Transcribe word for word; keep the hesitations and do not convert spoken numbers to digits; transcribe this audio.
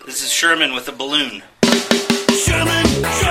This is Sherman with a balloon. Sherman, Sherman.